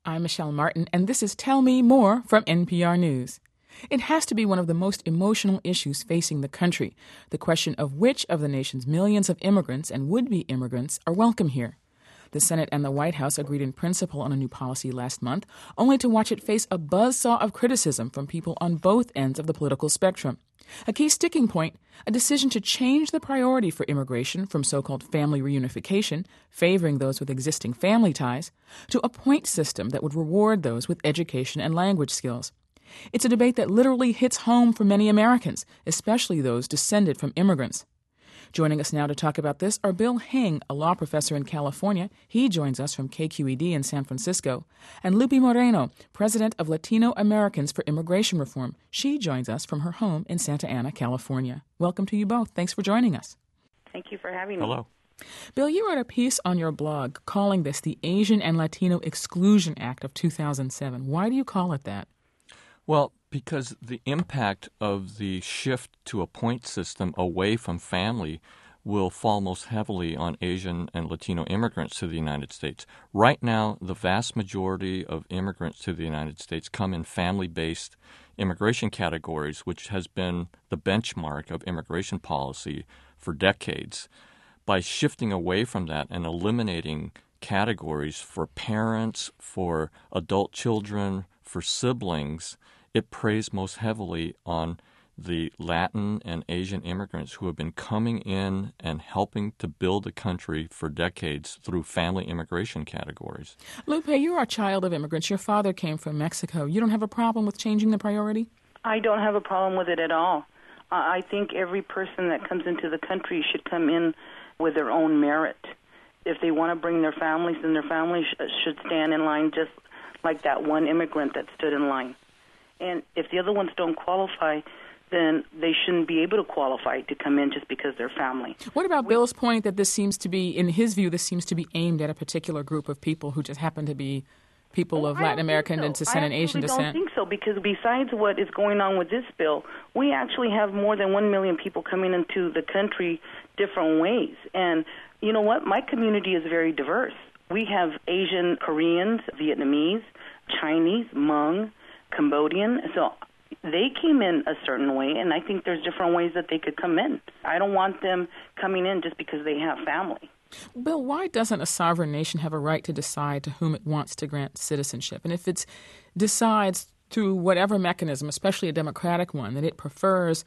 I'm Michelle Martin, and this is Tell Me More from NPR News. It has to be one of the most emotional issues facing the country, the question of which of the nation's millions of immigrants and would-be immigrants are welcome here. The Senate and the White House agreed in principle on a new policy last month, only to watch it face a buzzsaw of criticism from people on both ends of the political spectrum. A key sticking point, a decision to change the priority for immigration from so-called family reunification, favoring those with existing family ties, to a point system that would reward those with education and language skills. It's a debate that literally hits home for many Americans, especially those descended from immigrants. Joining us now to talk about this are Bill Hing, a law professor in California. He joins us from KQED in San Francisco. And Lupe Moreno, president of Latino Americans for Immigration Reform. She joins us from her home in Santa Ana, California. Welcome to you both. Thanks for joining us. Thank you for having me. Hello. Bill, you wrote a piece on your blog calling this the Asian and Latino Exclusion Act of 2007. Why do you call it that? Well, because the impact of the shift to a point system away from family will fall most heavily on Asian and Latino immigrants to the United States. Right now, the vast majority of immigrants to the United States come in family-based immigration categories, which has been the benchmark of immigration policy for decades. By shifting away from that and eliminating categories for parents, for adult children, for siblings, it preys most heavily on the Latin and Asian immigrants who have been coming in and helping to build the country for decades through family immigration categories. Lupe, you are a child of immigrants. Your father came from Mexico. You don't have a problem with changing the priority? I don't have a problem with it at all. I think every person that comes into the country should come in with their own merit. If they want to bring their families, then their families should stand in line just like that one immigrant that stood in line. And if the other ones don't qualify, then they shouldn't be able to qualify to come in just because they're family. What about Bill's point that this seems to be, in his view, this seems to be aimed at a particular group of people who just happen to be people of Latin American descent and Asian descent? I don't think so, because besides what is going on with this bill, we actually have more than 1 million people coming into the country different ways. And you know what? My community is very diverse. We have Asian, Koreans, Vietnamese, Chinese, Hmong, Cambodian. So they came in a certain way, and I think there's different ways that they could come in. I don't want them coming in just because they have family. Bill, why doesn't a sovereign nation have a right to decide to whom it wants to grant citizenship? And if it decides through whatever mechanism, especially a democratic one, that it prefers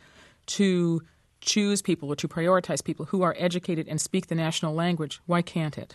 to choose people or to prioritize people who are educated and speak the national language, why can't it?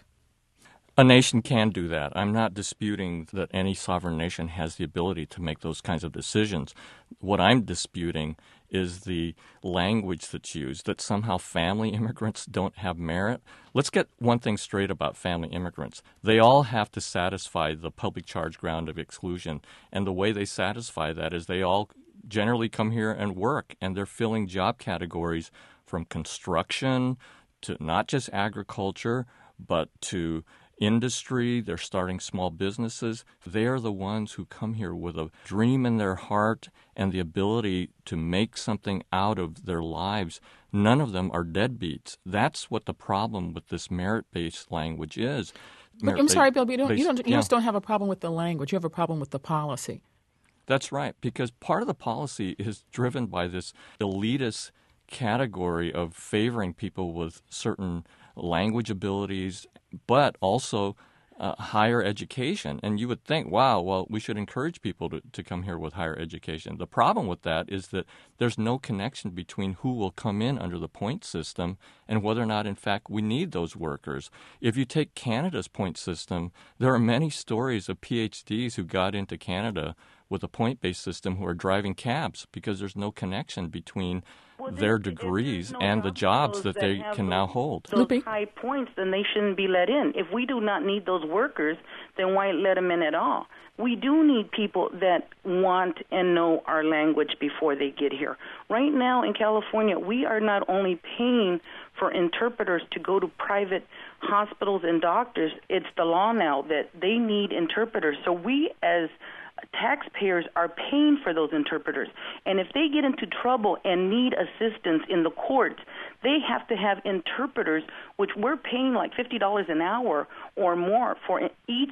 A nation can do that. I'm not disputing that any sovereign nation has the ability to make those kinds of decisions. What I'm disputing is the language that's used, that somehow family immigrants don't have merit. Let's get one thing straight about family immigrants. They all have to satisfy the public charge ground of exclusion, and the way they satisfy that is they all generally come here and work, and they're filling job categories from construction to not just agriculture, but to industry. They're starting small businesses. They're the ones who come here with a dream in their heart and the ability to make something out of their lives. None of them are deadbeats. That's what the problem with this merit-based language is. But I'm sorry, Bill, but you just don't have a problem with the language. You have a problem with the policy. That's right, because part of the policy is driven by this elitist category of favoring people with certain language abilities, but also higher education. And you would think, wow, well, we should encourage people to come here with higher education. The problem with that is that there's no connection between who will come in under the point system and whether or not, in fact, we need those workers. If you take Canada's point system, there are many stories of PhDs who got into Canada with a point-based system who are driving cabs because there's no connection between their degrees and the jobs that they can now hold. Those high points, then they shouldn't be let in. If we do not need those workers, then why let them in at all? We do need people that want and know our language before they get here. Right now in California, we are not only paying for interpreters to go to private hospitals and doctors, it's the law now that they need interpreters. So we as taxpayers are paying for those interpreters. And if they get into trouble and need assistance in the courts, they have to have interpreters, which we're paying like $50 an hour or more for each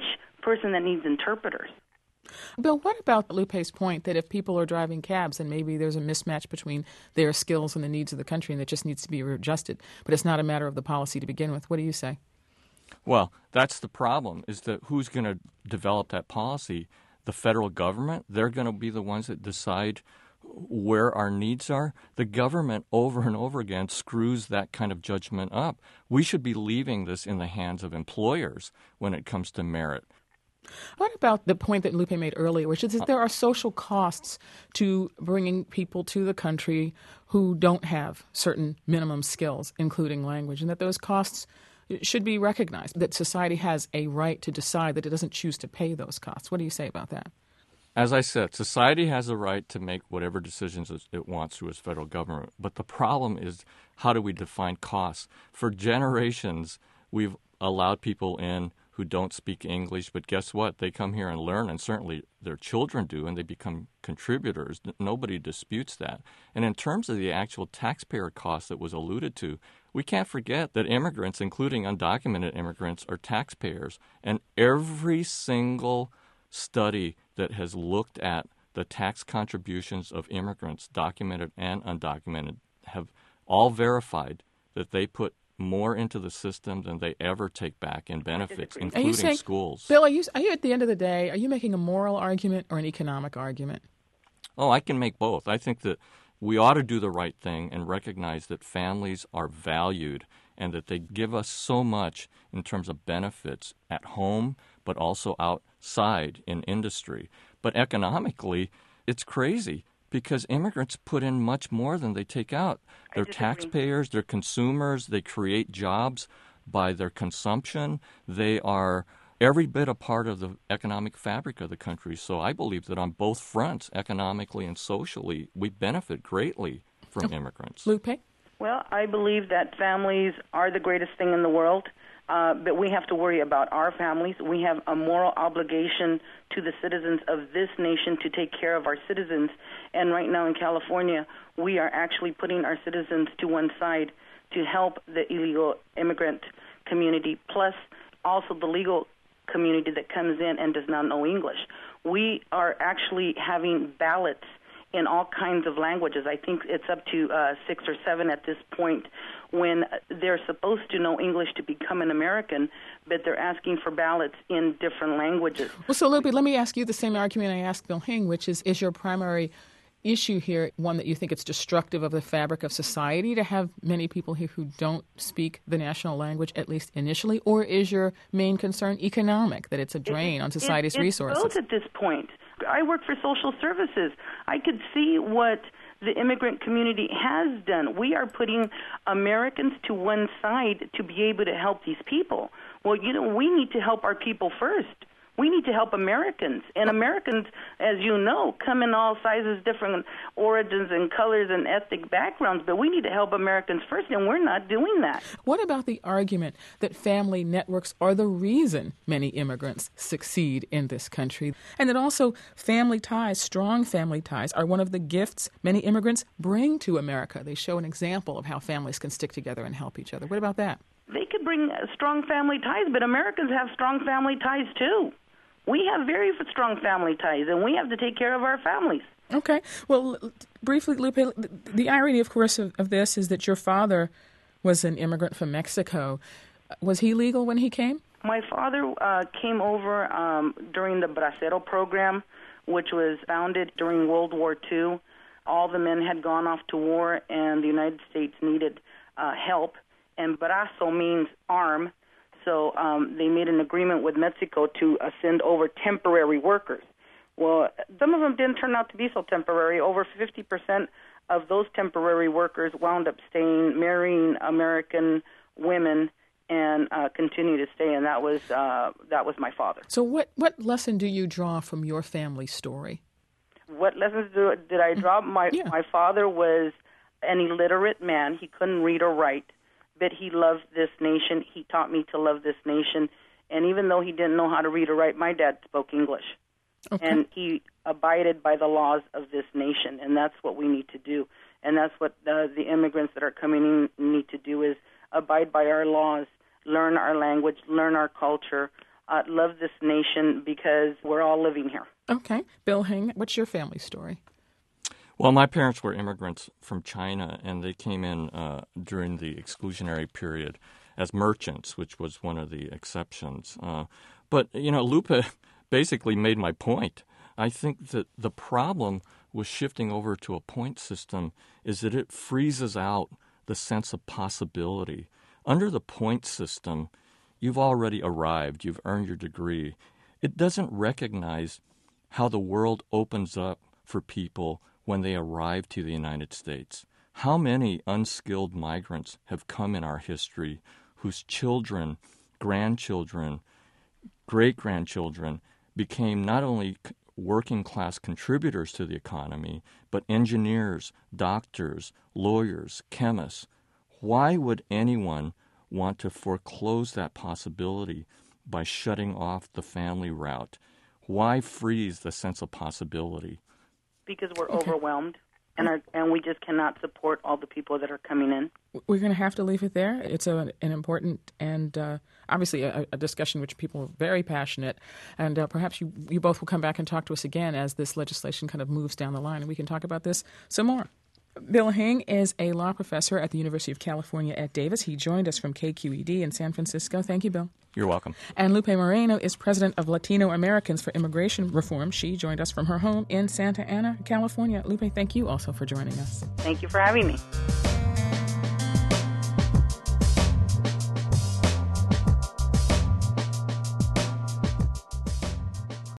person that needs interpreters. Bill, what about Lupe's point that if people are driving cabs and maybe there's a mismatch between their skills and the needs of the country and that just needs to be adjusted, but it's not a matter of the policy to begin with? What do you say? Well, that's the problem, is that who's going to develop that policy? The federal government? They're going to be the ones that decide where our needs are. The government over and over again screws that kind of judgment up. We should be leaving this in the hands of employers when it comes to merit. What about the point that Lupe made earlier, which is that there are social costs to bringing people to the country who don't have certain minimum skills, including language, and that those costs should be recognized, that society has a right to decide that it doesn't choose to pay those costs? What do you say about that? As I said, society has a right to make whatever decisions it wants through its federal government. But the problem is, how do we define costs? For generations, we've allowed people in who don't speak English, but guess what? They come here and learn, and certainly their children do, and they become contributors. Nobody disputes that. And in terms of the actual taxpayer cost that was alluded to, we can't forget that immigrants, including undocumented immigrants, are taxpayers. And every single study that has looked at the tax contributions of immigrants, documented and undocumented, have all verified that they put more into the system than they ever take back in benefits, including schools. Bill, are you at the end of the day, are you making a moral argument or an economic argument? Oh, I can make both. I think that we ought to do the right thing and recognize that families are valued and that they give us so much in terms of benefits at home, but also outside in industry. But economically, it's crazy because immigrants put in much more than they take out. They're taxpayers, they're consumers, they create jobs by their consumption. They are every bit a part of the economic fabric of the country. So I believe that on both fronts, economically and socially, we benefit greatly from immigrants. Lupe? Well, I believe that families are the greatest thing in the world, but we have to worry about our families. We have a moral obligation to the citizens of this nation to take care of our citizens. And right now in California, we are actually putting our citizens to one side to help the illegal immigrant community, plus also the legal community that comes in and does not know English. We are actually having ballots in all kinds of languages. I think it's up to 6 or 7 at this point, when they're supposed to know English to become an American, but they're asking for ballots in different languages. Well, so Lupe, let me ask you the same argument I asked Bill Hing, which is your primary issue here one that you think it's destructive of the fabric of society to have many people here who don't speak the national language, at least initially, or is your main concern economic, that it's a drain on society's resources? It's both at this point. I work for social services. I could see what the immigrant community has done. We are putting Americans to one side to be able to help these people. Well, we need to help our people first. We need to help Americans. And Americans, as you know, come in all sizes, different origins and colors and ethnic backgrounds, but we need to help Americans first, and we're not doing that. What about the argument that family networks are the reason many immigrants succeed in this country, and that also family ties, strong family ties, are one of the gifts many immigrants bring to America? They show an example of how families can stick together and help each other. What about that? They could bring strong family ties, but Americans have strong family ties too. We have very strong family ties, and we have to take care of our families. Okay. Well, briefly, Lupe, the irony, of course, of this is that your father was an immigrant from Mexico. Was he legal when he came? My father came over during the Bracero program, which was founded during World War II. All the men had gone off to war, and the United States needed help. And brazo means arm. So they made an agreement with Mexico to send over temporary workers. Well, some of them didn't turn out to be so temporary. Over 50% of those temporary workers wound up staying, marrying American women, and continue to stay. And that was my father. So what lesson do you draw from your family story? What lessons did I draw? My father was an illiterate man. He couldn't read or write. But he loved this nation. He taught me to love this nation. And even though he didn't know how to read or write, my dad spoke English. Okay. And he abided by the laws of this nation. And that's what we need to do. And that's what the immigrants that are coming in need to do, is abide by our laws, learn our language, learn our culture, love this nation because we're all living here. Okay. Bill Hing, what's your family story? Well, my parents were immigrants from China, and they came in during the exclusionary period as merchants, which was one of the exceptions. But, Lupe basically made my point. I think that the problem with shifting over to a point system is that it freezes out the sense of possibility. Under the point system, you've already arrived. You've earned your degree. It doesn't recognize how the world opens up for people when they arrive to the United States. How many unskilled migrants have come in our history whose children, grandchildren, great-grandchildren became not only working-class contributors to the economy, but engineers, doctors, lawyers, chemists. Why would anyone want to foreclose that possibility by shutting off the family route? Why freeze the sense of possibility? Because we're overwhelmed, and we just cannot support all the people that are coming in. We're going to have to leave it there. It's an important and obviously a discussion which people are very passionate, and perhaps you both will come back and talk to us again as this legislation kind of moves down the line, and we can talk about this some more. Bill Hing is a law professor at the University of California at Davis. He joined us from KQED in San Francisco. Thank you, Bill. You're welcome. And Lupe Moreno is president of Latino Americans for Immigration Reform. She joined us from her home in Santa Ana, California. Lupe, thank you also for joining us. Thank you for having me.